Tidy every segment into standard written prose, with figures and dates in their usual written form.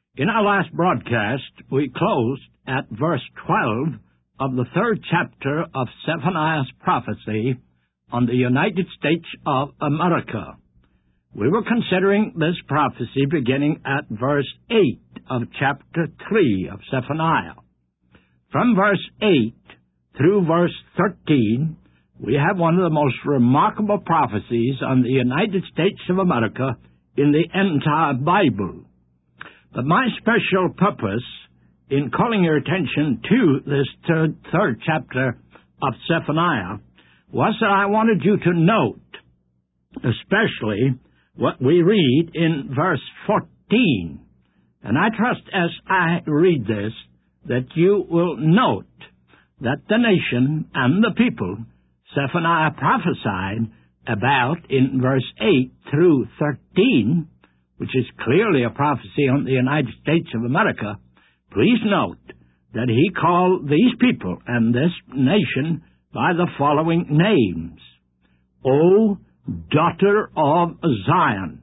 In our last broadcast, we closed at verse 12 of the third chapter of Zephaniah's prophecy on the United States of America. We were considering this prophecy beginning at verse 8 of chapter 3 of Zephaniah. From verse 8 through verse 13, we have one of the most remarkable prophecies on the United States of America in the entire Bible. But my special purpose in calling your attention to this third chapter of Zephaniah was that I wanted you to note, especially what we read in verse 14. And I trust as I read this that you will note that the nation and the people Zephaniah prophesied about in verse 8 through 13, which is clearly a prophecy on the United States of America, please note that he called these people and this nation by the following names: O daughter of Zion,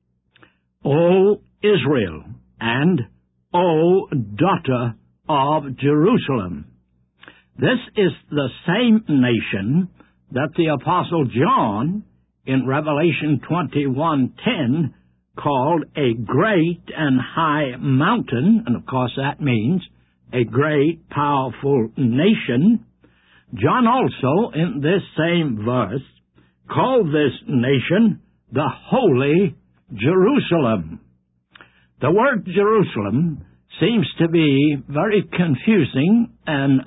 O Israel, and O daughter of Jerusalem. This is the same nation that the Apostle John in Revelation 21:10 called a great and high mountain, and of course that means a great, powerful nation. John also, in this same verse, called this nation the Holy Jerusalem. The word Jerusalem seems to be very confusing and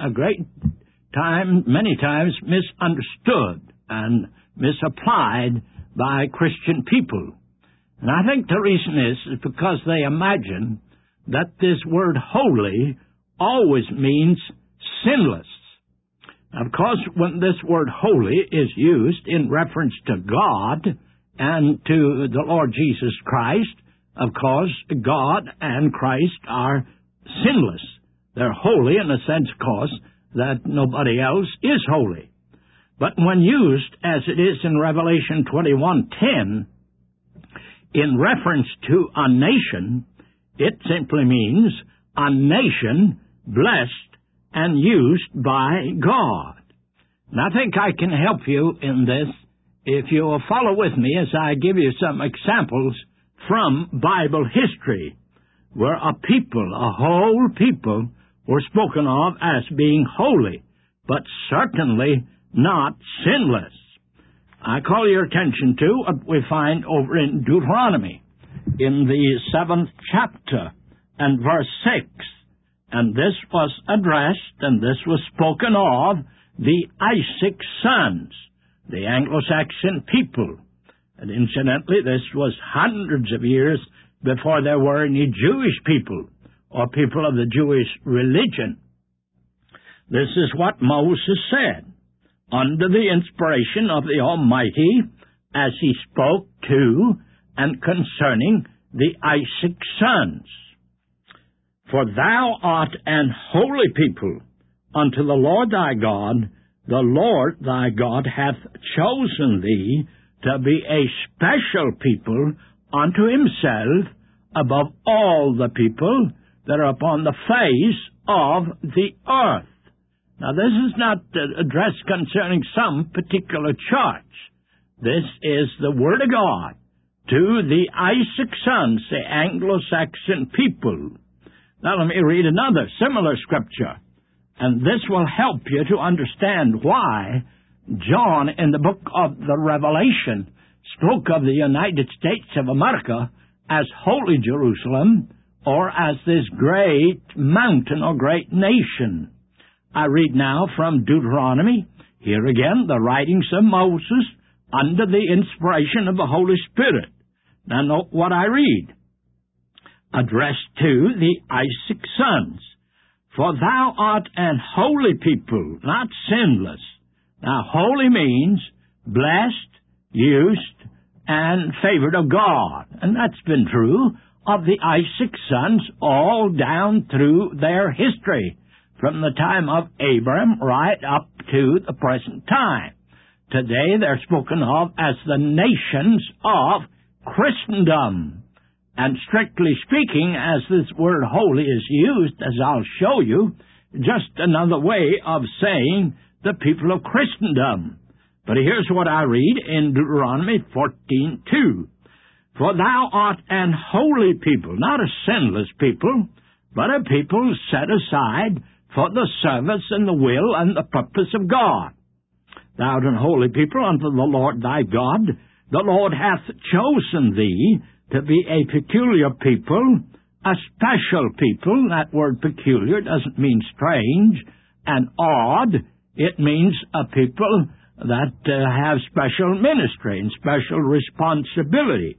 many times misunderstood and misapplied by Christian people. And I think the reason is because they imagine that this word holy always means sinless. Of course, when this word holy is used in reference to God and to the Lord Jesus Christ, of course, God and Christ are sinless. They're holy in the sense, of course, that nobody else is holy. But when used, as it is in Revelation 21:10, in reference to a nation, it simply means a nation blessed and used by God. And I think I can help you in this if you will follow with me as I give you some examples from Bible history, where a whole people, were spoken of as being holy, but certainly not sinless. I call your attention to what we find over in Deuteronomy, in the 7th chapter, and verse 6. And this was addressed, and this was spoken of, the Isaac sons, the Anglo-Saxon people. And incidentally, this was hundreds of years before there were any Jewish people or people of the Jewish religion. This is what Moses said, under the inspiration of the Almighty, as he spoke to and concerning the Isaac sons. For thou art an holy people unto the Lord thy God. The Lord thy God hath chosen thee to be a special people unto himself above all the people that are upon the face of the earth. Now, this is not addressed concerning some particular church. This is the Word of God to the Isaac sons, the Anglo-Saxon people. Now, let me read another similar scripture, and this will help you to understand why John, in the book of the Revelation, spoke of the United States of America as Holy Jerusalem, or as this great mountain or great nation. I read now from Deuteronomy, here again, the writings of Moses, under the inspiration of the Holy Spirit. Now note what I read. Addressed to the Isaac sons, for thou art an holy people, not sinless. Now, holy means blessed, used, and favored of God. And that's been true of the Isaac sons all down through their history, from the time of Abraham right up to the present time. Today they're spoken of as the nations of Christendom. And strictly speaking, as this word holy is used, as I'll show you, just another way of saying the people of Christendom. But here's what I read in Deuteronomy 14:2. For thou art an holy people, not a sinless people, but a people set aside for the service and the will and the purpose of God. Thou art an holy people unto the Lord thy God. The Lord hath chosen thee to be a peculiar people, a special people. That word peculiar doesn't mean strange and odd. It means a people that have special ministry and special responsibility.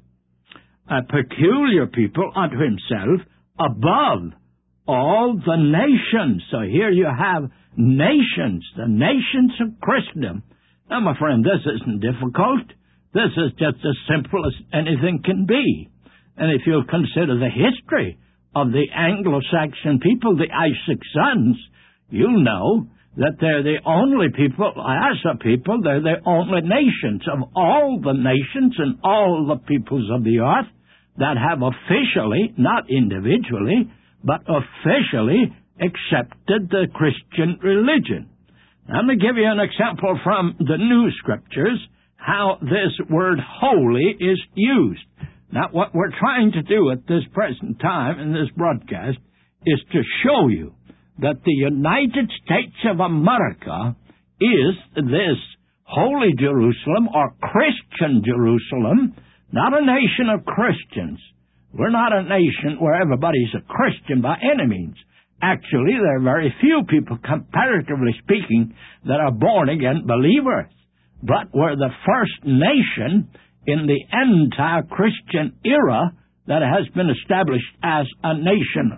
A peculiar people unto himself above all the nations. So here you have nations, the nations of Christendom. Now, my friend, this isn't difficult. This is just as simple as anything can be. And if you'll consider the history of the Anglo-Saxon people, the Isaac sons, you'll know that they're the only people, as a people, they're the only nations of all the nations and all the peoples of the earth that have officially, not individually, but officially accepted the Christian religion. Let me give you an example from the New Scriptures, how this word holy is used. Now, what we're trying to do at this present time in this broadcast is to show you that the United States of America is this holy Jerusalem or Christian Jerusalem, not a nation of Christians. We're not a nation where everybody's a Christian by any means. Actually, there are very few people, comparatively speaking, that are born-again believers. But we're the first nation in the entire Christian era that has been established as a nation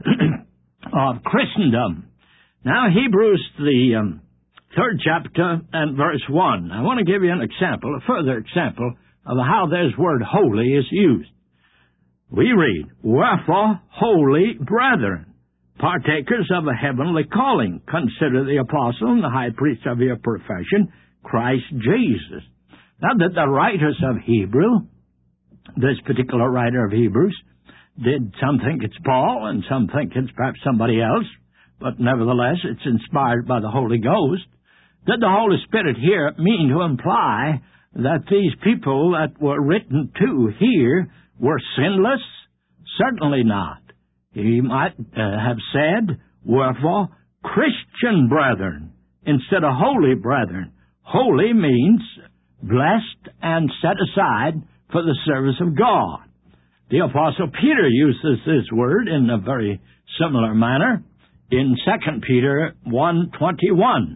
of Christendom. Now, Hebrews, the 3rd chapter and verse 1. I want to give you an example, a further example of how this word holy is used. We read, Wherefore, holy brethren, partakers of a heavenly calling, consider the apostle and the high priest of your profession, Christ Jesus. Now that the writers of Hebrew, this particular writer of Hebrews, some think it's Paul and some think it's perhaps somebody else, but nevertheless it's inspired by the Holy Ghost. Did the Holy Spirit here mean to imply that these people that were written to here were sinless? Certainly not. He might have said, Wherefore, Christian brethren, instead of holy brethren. Holy means blessed and set aside for the service of God. The Apostle Peter uses this word in a very similar manner in 2 Peter 1:21.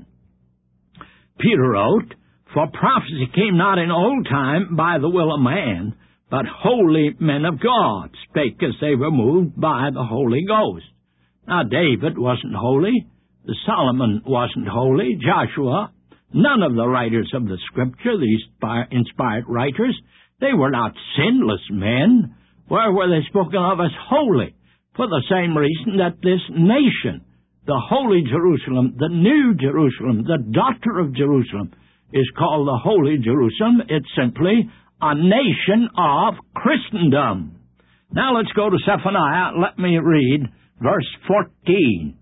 Peter wrote, For prophecy came not in old time by the will of man, but holy men of God spake as they were moved by the Holy Ghost. Now, David wasn't holy. Solomon wasn't holy. Joshua, none of the writers of the Scripture, these inspired writers, they were not sinless men. Where were they spoken of as holy? For the same reason that this nation, the Holy Jerusalem, the New Jerusalem, the daughter of Jerusalem, is called the Holy Jerusalem. It's simply a nation of Christendom. Now let's go to Zephaniah. Let me read verse 14.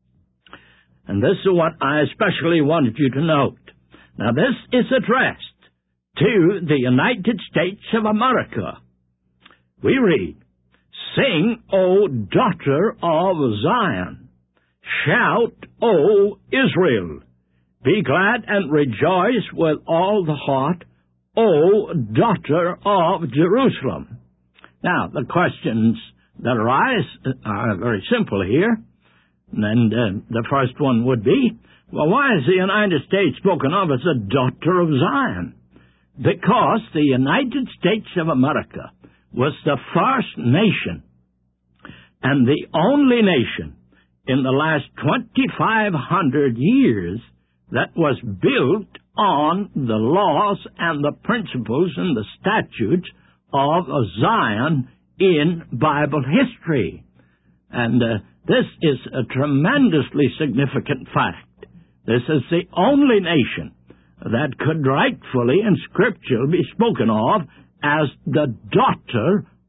And this is what I especially wanted you to note. Now this is addressed to the United States of America. We read, Sing, O daughter of Zion. Shout, O Israel. Be glad and rejoice with all the heart, O daughter of Jerusalem. Now, the questions that arise are very simple here. And the first one would be, well, why is the United States spoken of as a daughter of Zion? Because the United States of America was the first nation and the only nation in the last 2,500 years that was built on the laws and the principles and the statutes of Zion in Bible history. And this is a tremendously significant fact. This is the only nation that could rightfully in Scripture be spoken of as the daughter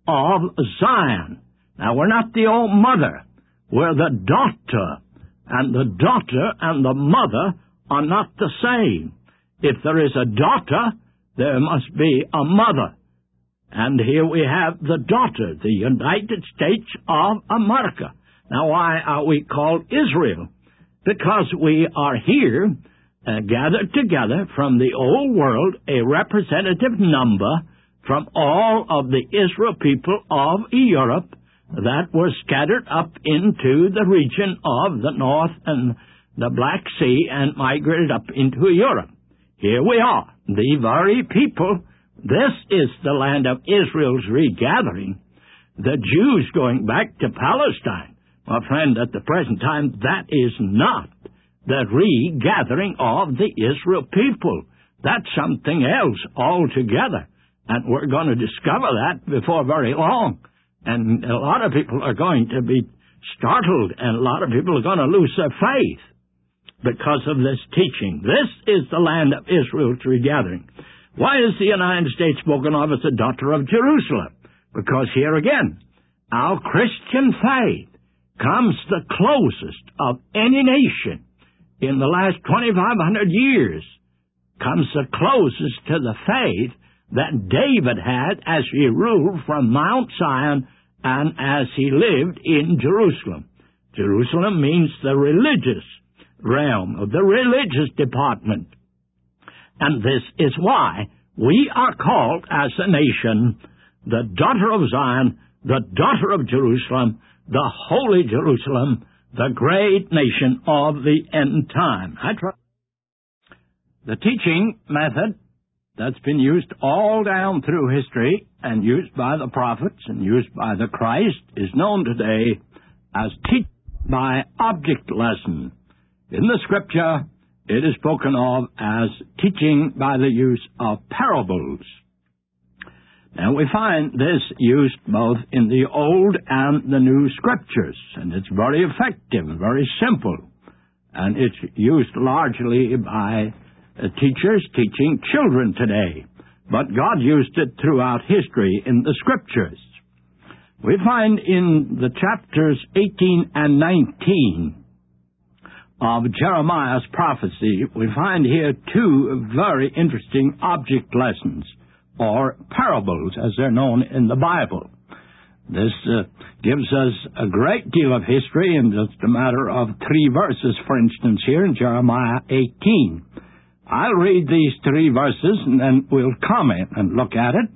of Zion. Now, we're not the old mother. We're the daughter. And the daughter and the mother are not the same. If there is a daughter, there must be a mother. And here we have the daughter, the United States of America. Now, why are we called Israel? Because we are here, gathered together from the old world, a representative number from all of the Israel people of Europe that were scattered up into the region of the North and the Black Sea and migrated up into Europe. Here we are, the very people. This is the land of Israel's regathering. The Jews going back to Palestine. My friend, at the present time, that is not the regathering of the Israel people. That's something else altogether. And we're going to discover that before very long. And a lot of people are going to be startled, and a lot of people are going to lose their faith because of this teaching. This is the land of Israel's regathering. Why is the United States spoken of as the daughter of Jerusalem? Because here again, our Christian faith comes the closest of any nation in the last 2,500 years, comes the closest to the faith that David had as he ruled from Mount Zion and as he lived in Jerusalem. Jerusalem means the religious realm, of the religious department. And this is why we are called as a nation the daughter of Zion, the daughter of Jerusalem, the holy Jerusalem, the great nation of the end time. The teaching method that's been used all down through history and used by the prophets and used by the Christ is known today as teaching by object lesson. In the Scripture, it is spoken of as teaching by the use of parables. Now, we find this used both in the Old and the New Scriptures, and it's very effective, very simple, and it's used largely by teachers teaching children today. But God used it throughout history in the Scriptures. We find in the chapters 18 and 19 of Jeremiah's prophecy, we find here two very interesting object lessons, or parables, as they're known in the Bible. This gives us a great deal of history in just a matter of 3 verses, for instance, here in Jeremiah 18. I'll read these 3 verses, and then we'll comment and look at it.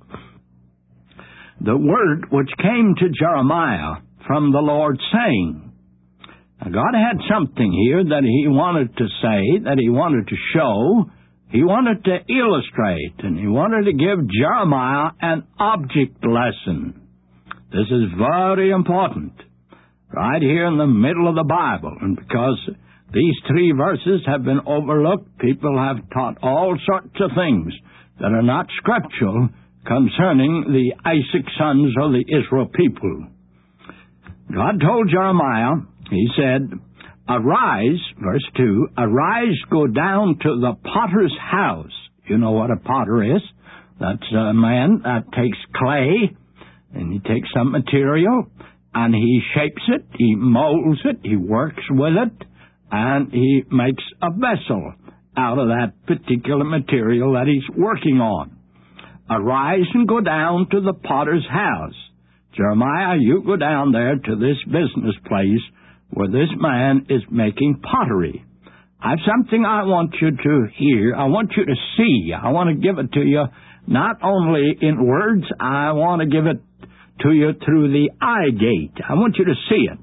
The word which came to Jeremiah from the Lord, saying. Now, God had something here that He wanted to say, that He wanted to show, He wanted to illustrate, and He wanted to give Jeremiah an object lesson. This is very important, right here in the middle of the Bible, and because these 3 verses have been overlooked, people have taught all sorts of things that are not scriptural concerning the Isaac sons of the Israel people. God told Jeremiah, He said, arise, verse 2, arise, go down to the potter's house. You know what a potter is? That's a man that takes clay, and he takes some material, and he shapes it, he molds it, he works with it, and he makes a vessel out of that particular material that he's working on. Arise and go down to the potter's house. Jeremiah, you go down there to this business place where this man is making pottery. I have something I want you to hear. I want you to see. I want to give it to you not only in words, I want to give it to you through the eye gate. I want you to see it.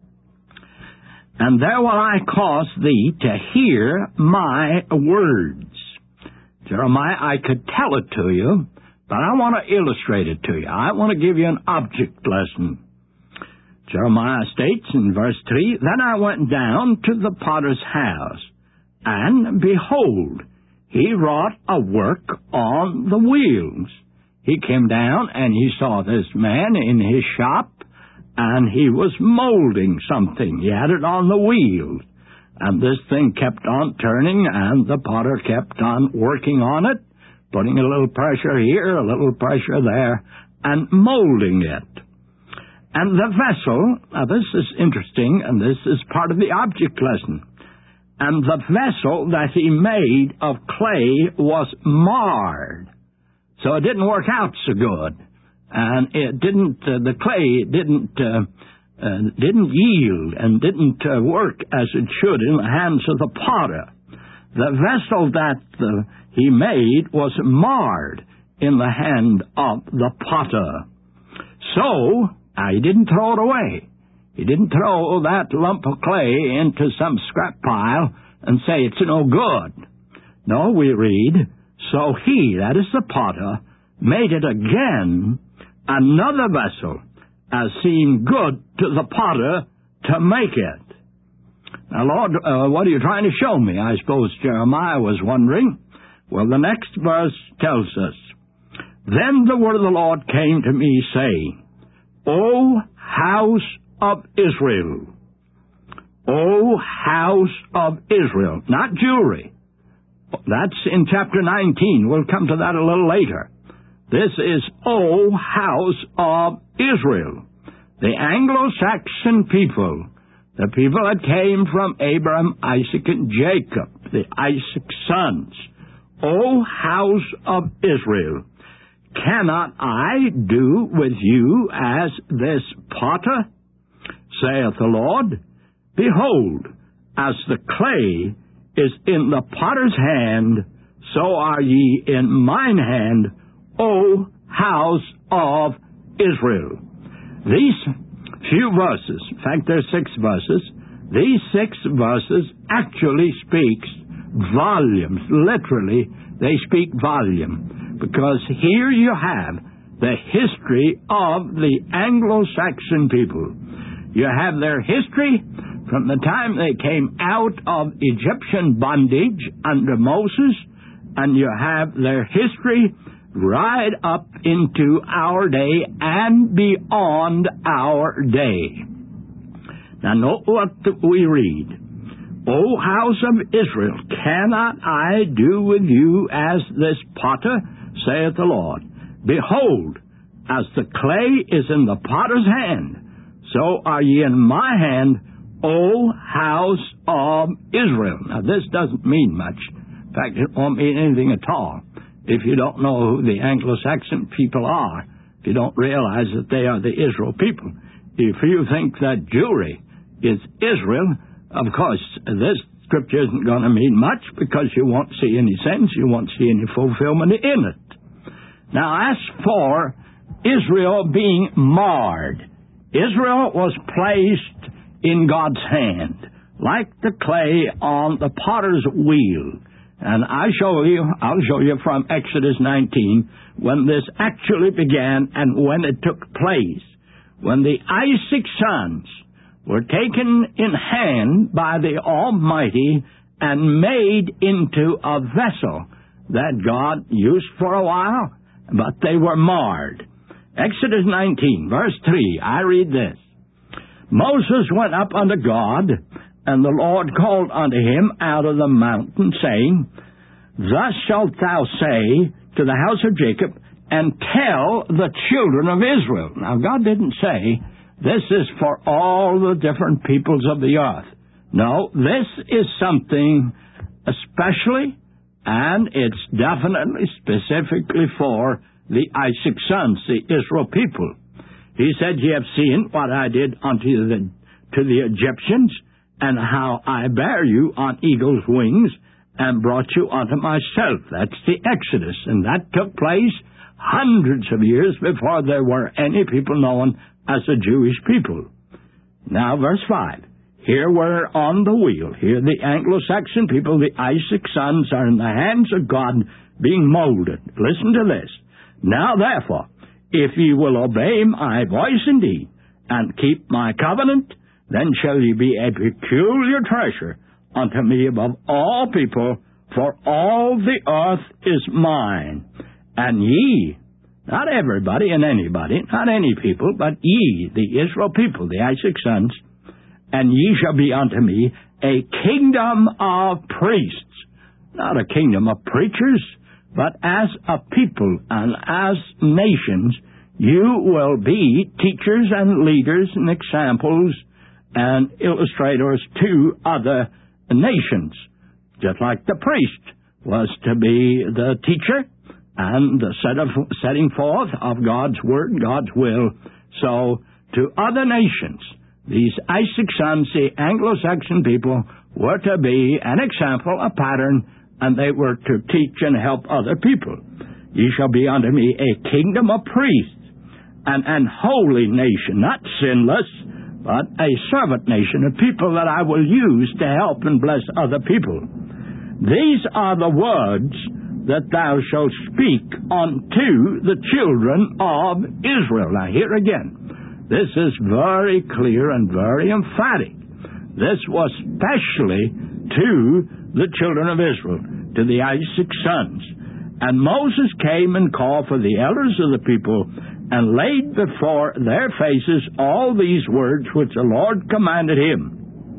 And there will I cause thee to hear my words. Jeremiah, I could tell it to you, but I want to illustrate it to you. I want to give you an object lesson. Jeremiah states in verse 3, Then I went down to the potter's house, and behold, he wrought a work on the wheels. He came down, and he saw this man in his shop, and he was molding something. He had it on the wheels, and this thing kept on turning, and the potter kept on working on it, putting a little pressure here, a little pressure there, and molding it. And the vessel, now this is interesting, and this is part of the object lesson. And the vessel that he made of clay was marred. So it didn't work out so good. And it didn't, the clay didn't yield and didn't work as it should in the hands of the potter. The vessel that he made was marred in the hand of the potter. So, he didn't throw it away. He didn't throw that lump of clay into some scrap pile and say it's no good. No, we read, so he, that is the potter, made it again another vessel, as seemed good to the potter to make it. Now, Lord, what are you trying to show me? I suppose Jeremiah was wondering. Well, the next verse tells us, Then the word of the Lord came to me, saying, O house of Israel, O house of Israel, not jewelry. That's in chapter 19. We'll come to that a little later. This is, O house of Israel, the Anglo-Saxon people, the people that came from Abraham, Isaac, and Jacob, the Isaac sons. O house of Israel, cannot I do with you as this potter? Saith the Lord, Behold, as the clay is in the potter's hand, so are ye in mine hand, O house of Israel. These few verses, in fact there's 6 verses, these 6 verses actually speaks volumes. Literally, they speak volume. Because here you have the history of the Anglo-Saxon people. You have their history from the time they came out of Egyptian bondage under Moses, and you have their history right up into our day and beyond our day. Now note what we read. O house of Israel, cannot I do with you as this potter, saith the Lord? Behold, as the clay is in the potter's hand, so are ye in my hand, O house of Israel. Now this doesn't mean much. In fact, it won't mean anything at all if you don't know who the Anglo-Saxon people are, if you don't realize that they are the Israel people. If you think that Jewry is Israel, of course, this scripture isn't going to mean much because you won't see any sense, you won't see any fulfillment in it. Now, as for Israel being marred, Israel was placed in God's hand, like the clay on the potter's wheel. And I'll show you from Exodus 19 when this actually began and when it took place. When the Isaac sons were taken in hand by the Almighty and made into a vessel that God used for a while, but they were marred. Exodus 19, verse 3, I read this. Moses went up unto God, and the Lord called unto him out of the mountain, saying, Thus shalt thou say to the house of Jacob, and tell the children of Israel. Now, God didn't say, this is for all the different peoples of the earth. No, this is something especially, and it's definitely specifically for the Isaac sons, the Israel people. He said, Ye have seen what I did unto the Egyptians, and how I bare you on eagle's wings, and brought you unto myself. That's the Exodus, and that took place hundreds of years before there were any people known as the Jewish people. Now, verse 5. Here we're on the wheel. Here the Anglo-Saxon people, the Isaac sons, are in the hands of God being molded. Listen to this. Now, therefore, if ye will obey my voice indeed, and keep my covenant, then shall ye be a peculiar treasure unto me above all people, for all the earth is mine. And ye, not everybody and anybody, not any people, but ye, the Israel people, the Isaac sons, and ye shall be unto me a kingdom of priests. Not a kingdom of preachers, but as a people and as nations, You will be teachers and leaders and examples and illustrators to other nations, just like the priest was to be the teacher and the setting forth of God's Word, God's will. So, to other nations, these Isaac sons, the Anglo-Saxon people, were to be an example, a pattern, and they were to teach and help other people. Ye shall be unto me a kingdom of priests, and an holy nation, not sinless, but a servant nation, a people that I will use to help and bless other people. These are the words that thou shalt speak unto the children of Israel. Now here again, this is very clear and very emphatic. This was specially to the children of Israel, to the Isaac sons. And Moses came and called for the elders of the people and laid before their faces all these words which the Lord commanded him.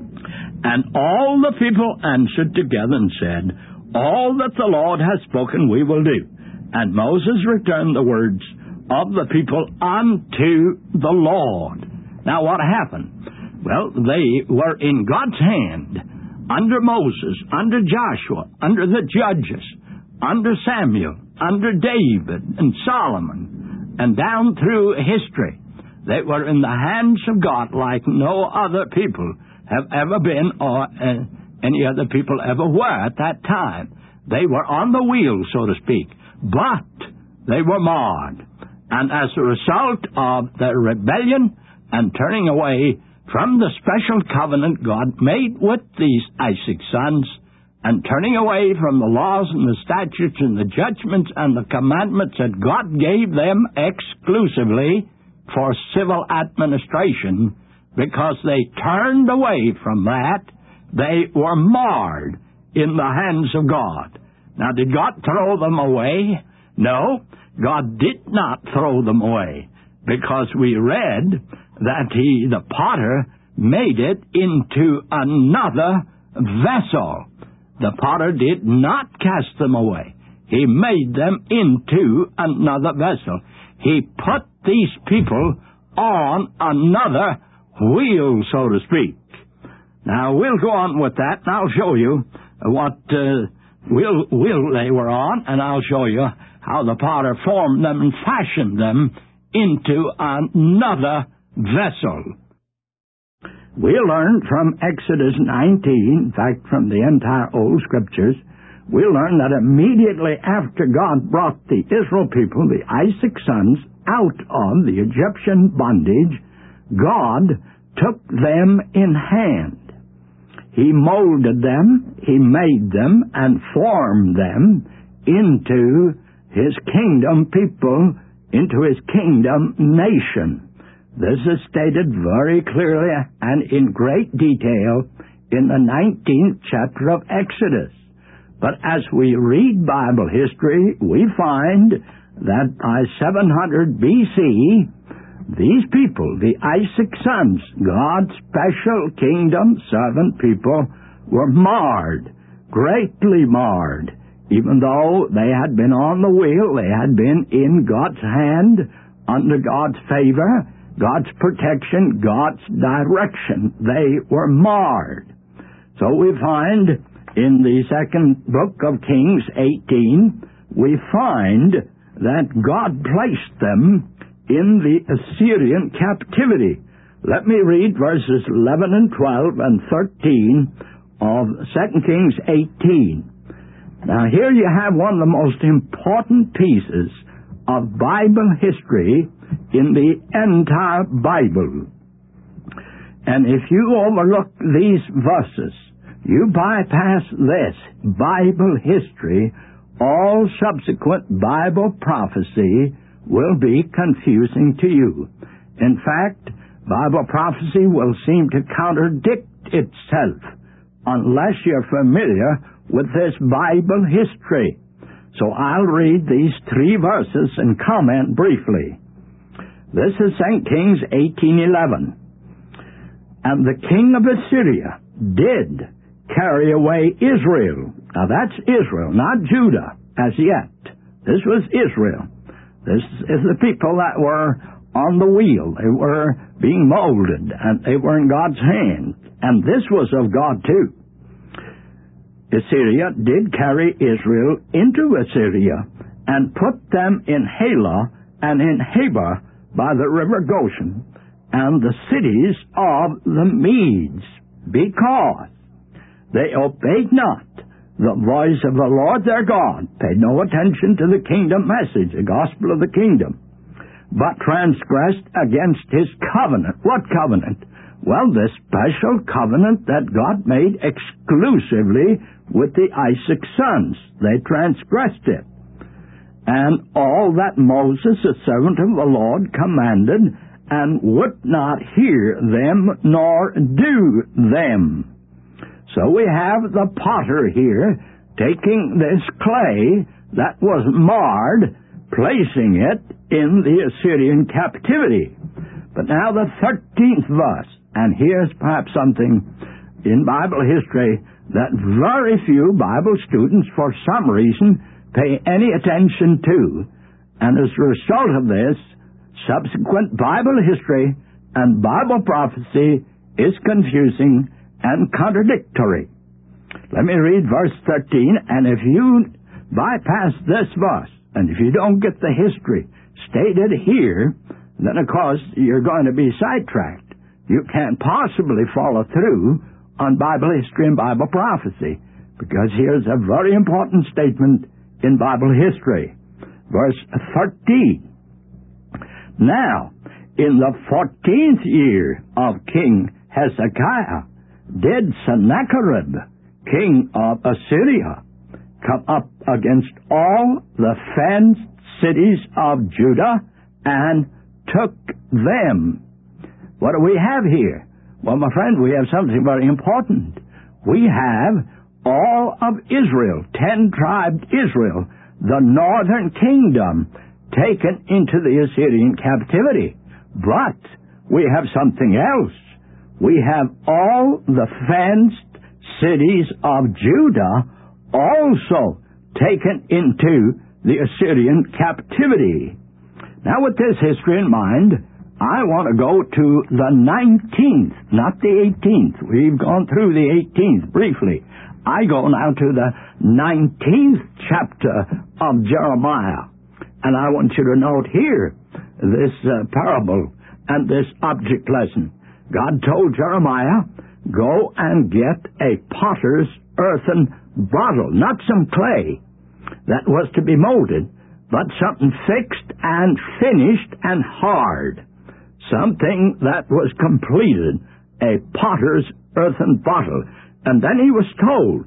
And all the people answered together and said, all that the Lord has spoken we will do. And Moses returned the words of the people unto the Lord. Now what happened? Well, they were in God's hand, under Moses, under Joshua, under the judges, under Samuel, under David and Solomon, and down through history. They were in the hands of God like no other people have ever been, or any other people ever were at that time. They were on the wheel, so to speak, but they were marred. And as a result of their rebellion and turning away from the special covenant God made with these Isaac sons, and turning away from the laws and the statutes and the judgments and the commandments that God gave them exclusively for civil administration, because they turned away from that, they were marred in the hands of God. Now, did God throw them away? No, God did not throw them away, because we read that the potter, made it into another vessel. The potter did not cast them away. He made them into another vessel. He put these people on another wheel, so to speak. Now, we'll go on with that, and I'll show you what wheel they were on, and I'll show you how the potter formed them and fashioned them into another vessel. We learn from Exodus 19, in fact, from the entire Old Scriptures, we learn that immediately after God brought the Israel people, the Isaac sons, out of the Egyptian bondage, God took them in hand. He molded them, He made them, and formed them into His kingdom people, into His kingdom nation. This is stated very clearly and in great detail in the 19th chapter of Exodus. But as we read Bible history, we find that by 700 B.C., these people, the Isaac sons, God's special kingdom servant people, were marred, greatly marred. Even though they had been on the wheel, they had been in God's hand, under God's favor, God's protection, God's direction. They were marred. So we find in the second book of Kings 18, we find that God placed them in the Assyrian captivity. Let me read verses 11 and 12 and 13 of 2 Kings 18. Now here you have one of the most important pieces of Bible history in the entire Bible. And if you overlook these verses, you bypass this Bible history, all subsequent Bible prophecy will be confusing to you. In fact, Bible prophecy will seem to contradict itself unless you're familiar with this Bible history. So I'll read these 3 verses and comment briefly. This is 2 Kings 18:11. And the king of Assyria did carry away Israel. Now that's Israel, not Judah as yet. This was Israel. This is the people that were on the wheel. They were being molded, and they were in God's hand. And this was of God too. Assyria did carry Israel into Assyria and put them in Halah and in Habor by the river Goshen and the cities of the Medes, because they obeyed not the voice of the Lord their God, paid no attention to the kingdom message, the gospel of the kingdom, but transgressed against his covenant. What covenant? Well, this special covenant that God made exclusively with the Isaac sons. They transgressed it. And all that Moses, the servant of the Lord, commanded, and would not hear them nor do them. So we have the potter here taking this clay that was marred, placing it in the Assyrian captivity. But now the 13th verse, and here's perhaps something in Bible history that very few Bible students, for some reason, pay any attention to. And as a result of this, subsequent Bible history and Bible prophecy is confusing and contradictory. Let me read verse 13, and if you bypass this verse, and if you don't get the history stated here, then of course you're going to be sidetracked. You can't possibly follow through on Bible history and Bible prophecy, because here's a very important statement in Bible history. Verse 13. Now, in the 14th year of King Hezekiah, did Sennacherib, king of Assyria, come up against all the fenced cities of Judah and took them. What do we have here? Well, my friend, we have something very important. We have all of Israel, 10-tribed Israel, the northern kingdom, taken into the Assyrian captivity. But we have something else. We have all the fenced cities of Judah also taken into the Assyrian captivity. Now, with this history in mind, I want to go to the 19th, not the 18th. We've gone through the 18th briefly. I go now to the 19th chapter of Jeremiah. And I want you to note here this parable and this object lesson. God told Jeremiah, go and get a potter's earthen bottle, not some clay that was to be molded, but something fixed and finished and hard, something that was completed, a potter's earthen bottle. And then he was told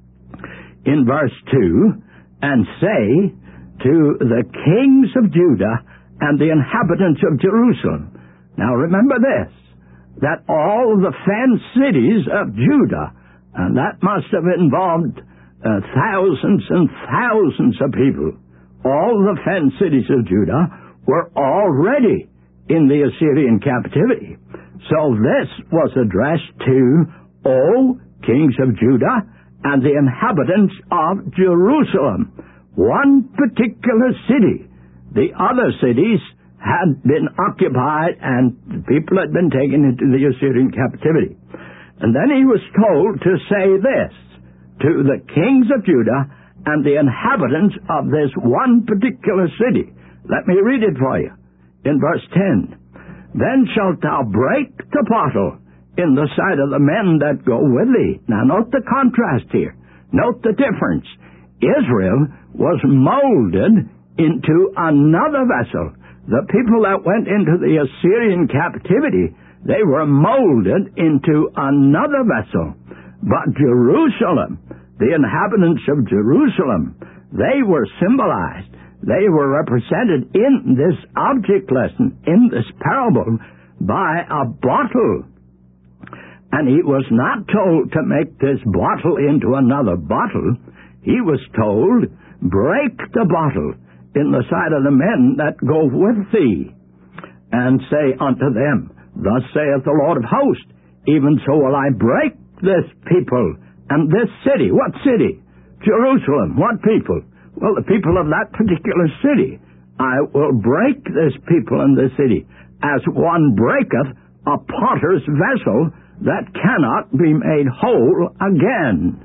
in verse 2, and say to the kings of Judah and the inhabitants of Jerusalem. Now remember this, that all the fenced cities of Judah, and that must have involved thousands and thousands of people, all the fenced cities of Judah were already in the Assyrian captivity. So this was addressed to, O kings of Judah and the inhabitants of Jerusalem, one particular city. The other cities had been occupied and the people had been taken into the Assyrian captivity. And then he was told to say this to the kings of Judah and the inhabitants of this one particular city. Let me read it for you. In verse 10, then shalt thou break the bottle in the sight of the men that go with thee. Now note the contrast here. Note the difference. Israel was molded into another vessel. The people that went into the Assyrian captivity, they were molded into another vessel. But Jerusalem, the inhabitants of Jerusalem, they were symbolized. They were represented in this object lesson, in this parable, by a bottle. And he was not told to make this bottle into another bottle. He was told, break the bottle in the sight of the men that go with thee, and say unto them, thus saith the Lord of hosts, even so will I break this people and this city. What city? Jerusalem. What people? Well, the people of that particular city. I will break this people and this city, as one breaketh a potter's vessel that cannot be made whole again.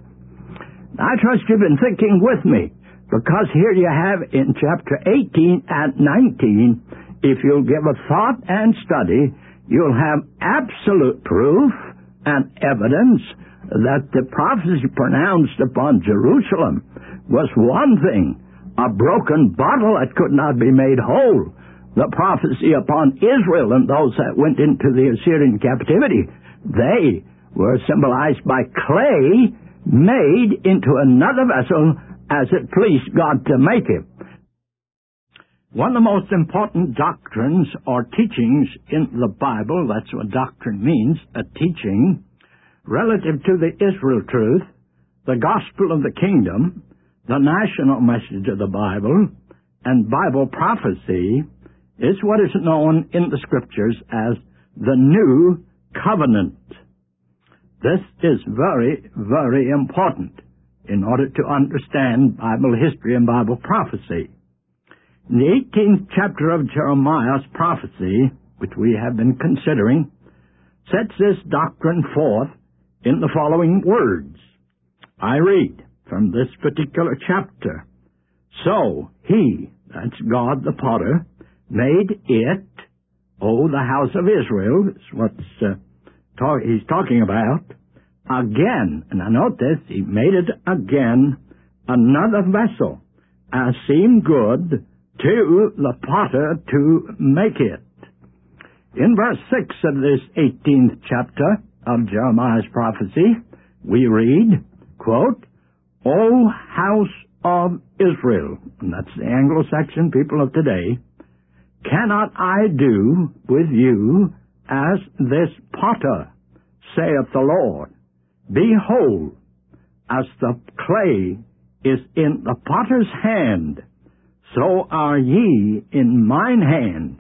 I trust you've been thinking with me, because here you have in chapter 18 and 19, if you'll give a thought and study, you'll have absolute proof and evidence that the prophecy pronounced upon Jerusalem was one thing, a broken bottle that could not be made whole. The prophecy upon Israel and those that went into the Assyrian captivity, they were symbolized by clay made into another vessel as it pleased God to make it. One of the most important doctrines or teachings in the Bible, that's what doctrine means, a teaching, relative to the Israel truth, the gospel of the kingdom, the national message of the Bible, and Bible prophecy, is what is known in the Scriptures as the New Covenant. This is very, very important in order to understand Bible history and Bible prophecy. In the 18th chapter of Jeremiah's prophecy, which we have been considering, sets this doctrine forth in the following words. I read from this particular chapter. So he, that's God the potter, made it, the house of Israel, is what he's talking about, again. And I note this, he made it again another vessel, as seemed good to the potter to make it. In verse 6 of this 18th chapter of Jeremiah's prophecy, we read, quote, O house of Israel, and that's the Anglo-Saxon people of today, cannot I do with you as this potter, saith the Lord? Behold, as the clay is in the potter's hand, so are ye in mine hand,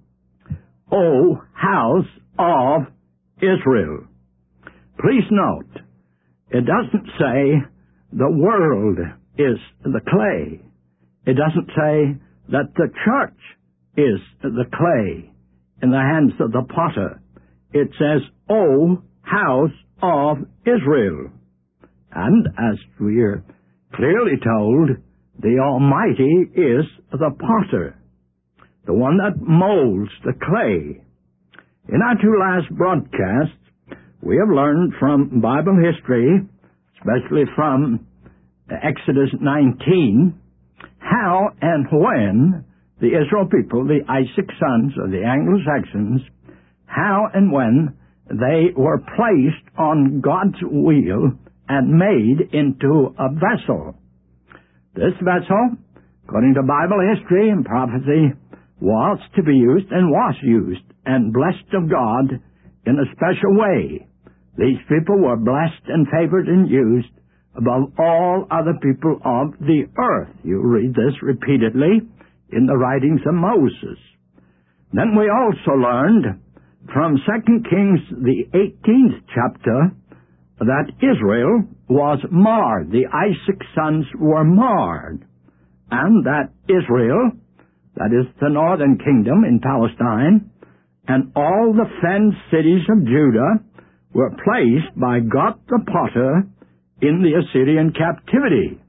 O house of Israel. Please note, it doesn't say the world is the clay. It doesn't say that the church is the clay in the hands of the potter. It says, O house of Israel. And as we are clearly told, the Almighty is the potter, the one that molds the clay. In our two last broadcasts, we have learned from Bible history, especially from Exodus 19, how and when the Israel people, the Isaac sons of the Anglo-Saxons, how and when they were placed on God's wheel and made into a vessel. This vessel, according to Bible history and prophecy, was to be used and was used and blessed of God in a special way. These people were blessed and favored and used above all other people of the earth. You read this repeatedly in the writings of Moses. Then we also learned from 2 Kings, the 18th chapter, that Israel was marred. The Isaac sons were marred. And that Israel, that is the northern kingdom in Palestine, and all the fenced cities of Judah were placed by God the potter in the Assyrian captivity.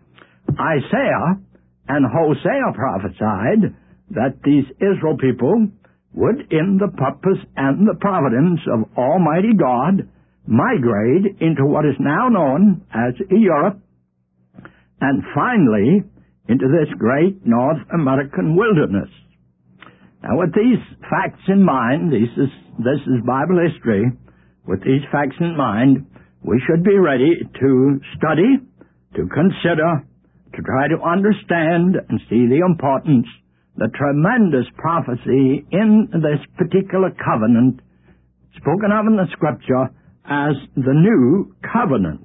Isaiah and Hosea prophesied that these Israel people would, in the purpose and the providence of Almighty God, migrate into what is now known as Europe, and finally into this great North American wilderness. Now, with these facts in mind, this is Bible history. With these facts in mind, we should be ready to study, to consider, to try to understand and see the importance, the tremendous prophecy in this particular covenant, spoken of in the Scripture as the New Covenant.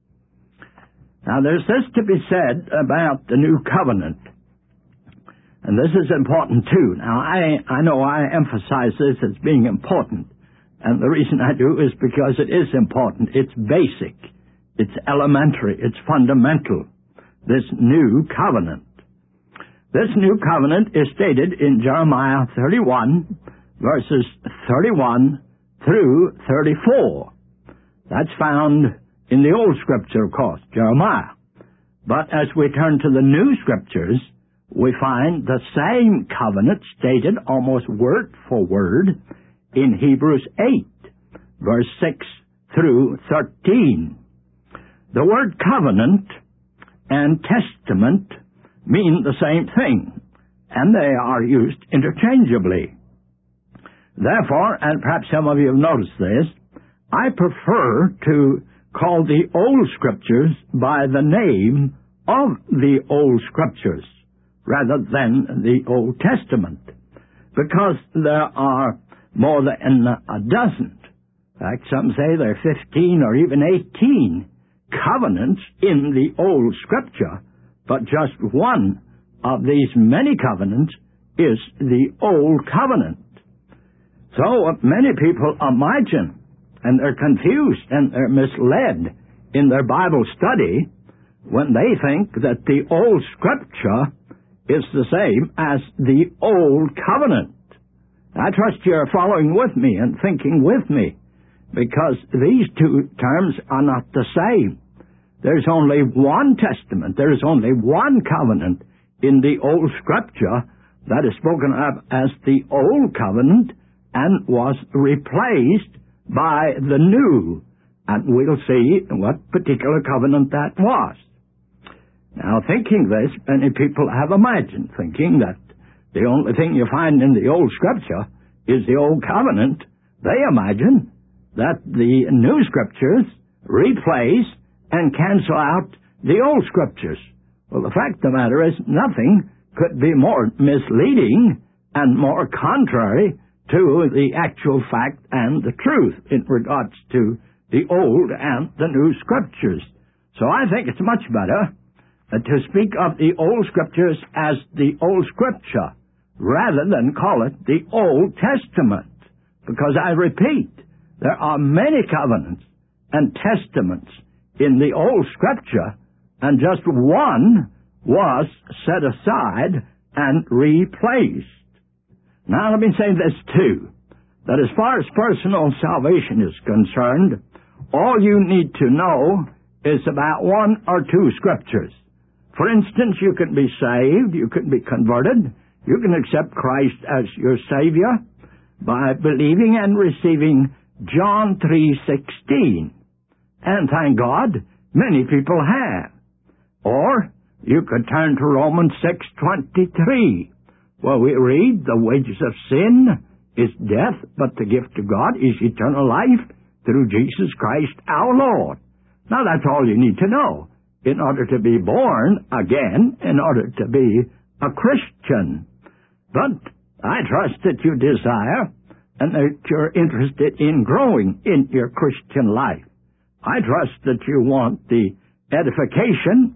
Now, there's this to be said about the New Covenant, and this is important too. Now, I know I emphasize this as being important, and the reason I do is because it is important. It's basic, it's elementary, it's fundamental, this New Covenant. This new covenant is stated in Jeremiah 31, verses 31 through 34. That's found in the Old Scripture, of course, Jeremiah. But as we turn to the New Scriptures, we find the same covenant stated almost word for word in Hebrews 8, verse 6 through 13. The word covenant and testament mean the same thing, and they are used interchangeably. Therefore, and perhaps some of you have noticed this, I prefer to call the Old Scriptures by the name of the Old Scriptures rather than the Old Testament, because there are more than a dozen. In fact, some say there are 15 or even 18 covenants in the Old Scripture, but just one of these many covenants is the Old Covenant. So many people imagine, and they're confused and they're misled in their Bible study when they think that the Old Scripture is the same as the Old Covenant. I trust you're following with me and thinking with me, because these two terms are not the same. There's only one testament, there's only one covenant in the Old Scripture that is spoken of as the Old Covenant and was replaced by the New. And we'll see what particular covenant that was. Now, thinking this, many people have imagined, thinking that the only thing you find in the Old Scripture is the Old Covenant. They imagine that the New Scriptures replace and cancel out the Old Scriptures. Well, the fact of the matter is, nothing could be more misleading and more contrary to the actual fact and the truth in regards to the Old and the New Scriptures. So I think it's much better to speak of the Old Scriptures as the Old Scripture rather than call it the Old Testament. Because I repeat, there are many covenants and testaments in the Old Scripture, and just one was set aside and replaced. Now let me say this too, that as far as personal salvation is concerned, all you need to know is about one or two Scriptures. For instance, you can be saved, you can be converted, you can accept Christ as your Savior by believing and receiving John 3:16. And thank God, many people have. Or you could turn to Romans 6:23, where we read, the wages of sin is death, but the gift of God is eternal life through Jesus Christ our Lord. Now that's all you need to know in order to be born again, in order to be a Christian. But I trust that you desire and that you're interested in growing in your Christian life. I trust that you want the edification,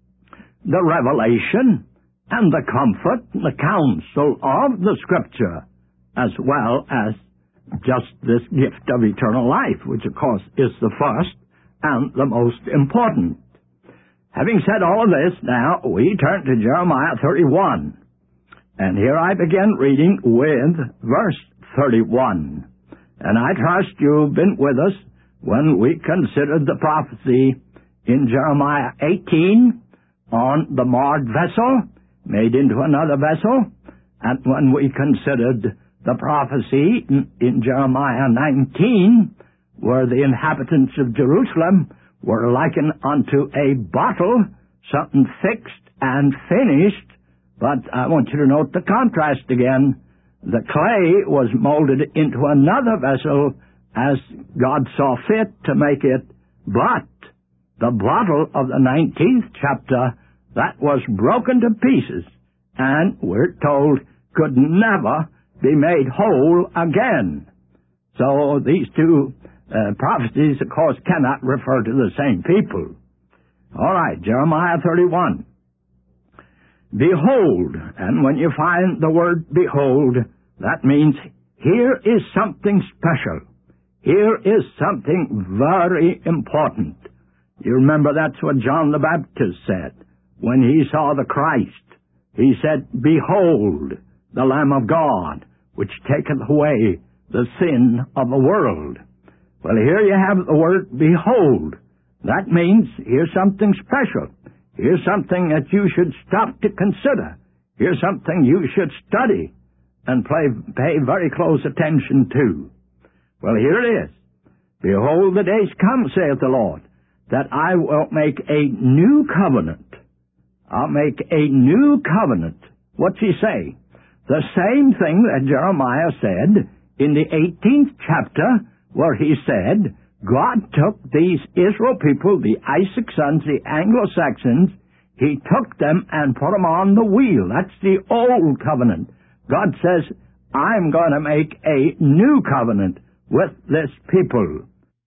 the revelation, and the comfort, and the counsel of the Scripture, as well as just this gift of eternal life, which of course is the first and the most important. Having said all of this, now we turn to Jeremiah 31. And here I begin reading with verse 31. And I trust you've been with us when we considered the prophecy in Jeremiah 18 on the marred vessel made into another vessel, and when we considered the prophecy in Jeremiah 19 where the inhabitants of Jerusalem were likened unto a bottle, something fixed and finished. But I want you to note the contrast again. The clay was molded into another vessel as God saw fit to make it, but the bottle of the 19th chapter, that was broken to pieces, and we're told could never be made whole again. So these two prophecies, of course, cannot refer to the same people. All right, Jeremiah 31. Behold, and when you find the word behold, that means here is something special. Here is something very important. You remember that's what John the Baptist said when he saw the Christ. He said, "Behold, the Lamb of God, which taketh away the sin of the world." Well, here you have the word "behold." That means here's something special. Here's something that you should stop to consider. Here's something you should study and pay very close attention to. Well, here it is. "Behold, the days come, saith the Lord, that I will make a new covenant." I'll make a new covenant. What's he say? The same thing that Jeremiah said in the 18th chapter, where he said, God took these Israel people, the Isaac sons, the Anglo-Saxons, he took them and put them on the wheel. That's the old covenant. God says, I'm going to make a new covenant with this people.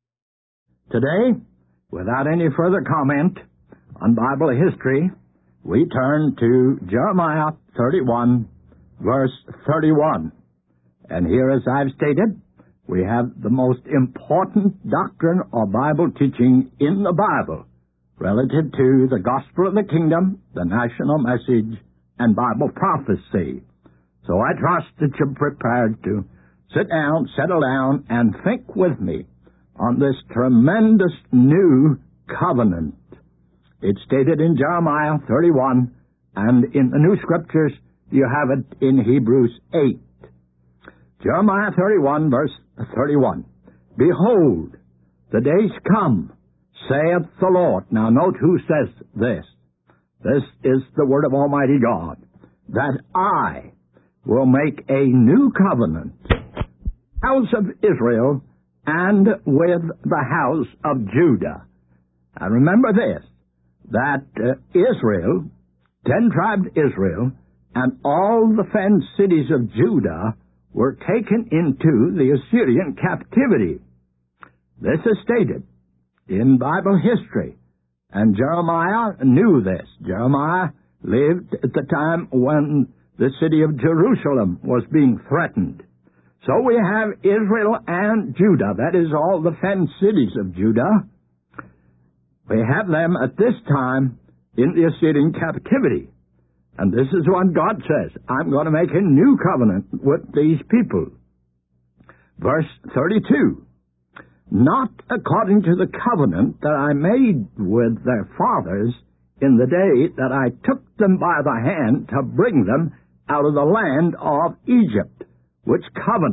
Today, without any further comment on Bible history, we turn to Jeremiah 31, verse 31. And here, as I've stated, we have the most important doctrine or Bible teaching in the Bible relative to the gospel of the kingdom, the national message, and Bible prophecy. So I trust that you're prepared to sit down, settle down, and think with me on this tremendous new covenant. It's stated in Jeremiah 31, and in the New Scriptures, you have it in Hebrews 8. Jeremiah 31, verse 31. "Behold, the days come, saith the Lord." Now note who says this. This is the word of Almighty God. "That I will make a new covenant, house of Israel, and with the house of Judah." Now remember this, that Israel, 10 tribes Israel, and all the fenced cities of Judah were taken into the Assyrian captivity. This is stated in Bible history, and Jeremiah knew this. Jeremiah lived at the time when the city of Jerusalem was being threatened. So we have Israel and Judah, that is all the fenced cities of Judah. We have them at this time in the Assyrian captivity. And this is what God says, I'm going to make a new covenant with these people. Verse 32, "Not according to the covenant that I made with their fathers in the day that I took them by the hand to bring them out of the land of Egypt, which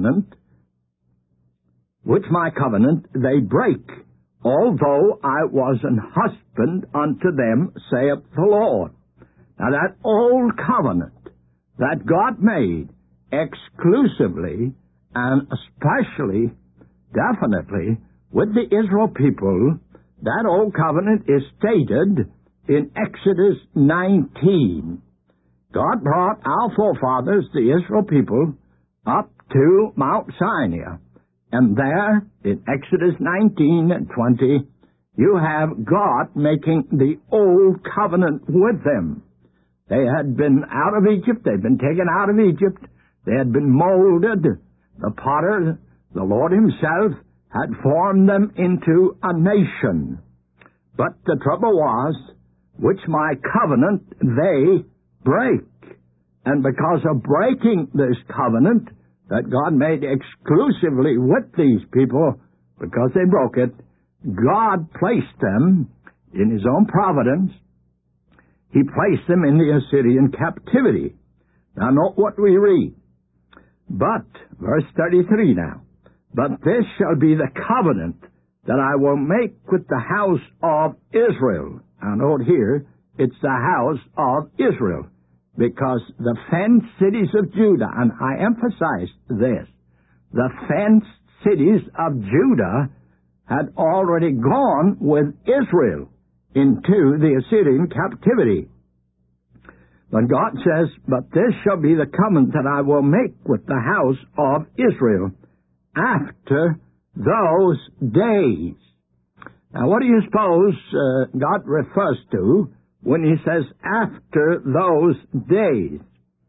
my covenant they break, although I was an husband unto them, saith the Lord." Now that old covenant that God made exclusively and especially, definitely, with the Israel people, that old covenant is stated in Exodus 19. God brought our forefathers, the Israel people, up to Mount Sinai. And there, in Exodus 19 and 20, you have God making the old covenant with them. They had been out of Egypt. They'd been taken out of Egypt. They had been molded. The potter, the Lord himself, had formed them into a nation. But the trouble was, which my covenant they break. And because of breaking this covenant that God made exclusively with these people, because they broke it, God placed them in his own providence. He placed them in the Assyrian captivity. Now note what we read. But, verse 33 now, "But this shall be the covenant that I will make with the house of Israel." Now note here, it's the house of Israel, because the fenced cities of Judah, and I emphasize this, the fenced cities of Judah had already gone with Israel into the Assyrian captivity. But God says, "But this shall be the covenant that I will make with the house of Israel after those days." Now what do you suppose God refers to when he says, after those days?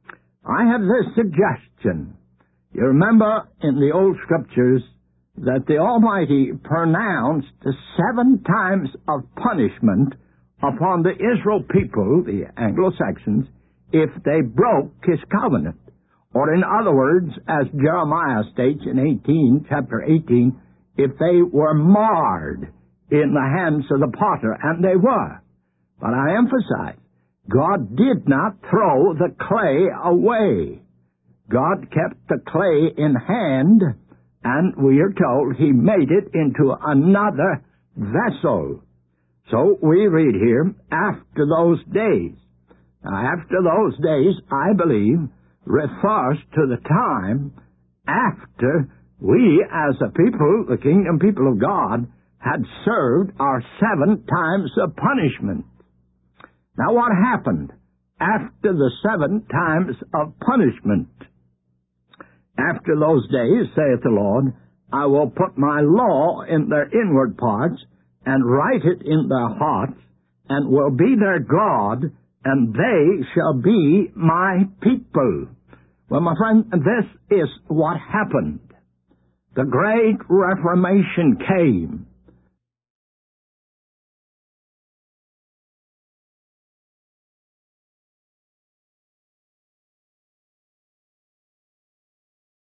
I have this suggestion. You remember in the old scriptures that the Almighty pronounced 7 times of punishment upon the Israel people, the Anglo-Saxons, if they broke his covenant. Or in other words, as Jeremiah states in chapter 18, if they were marred in the hands of the potter, and they were. But I emphasize, God did not throw the clay away. God kept the clay in hand, and we are told He made it into another vessel. So we read here, after those days. Now, after those days, I believe, refers to the time after we, as a people, the kingdom people of God, had served our 7 times of punishment. Now, what happened after the 7 times of punishment? After those days, saith the Lord, I will put my law in their inward parts, and write it in their hearts, and will be their God, and they shall be my people. Well, my friend, this is what happened. The great Reformation came,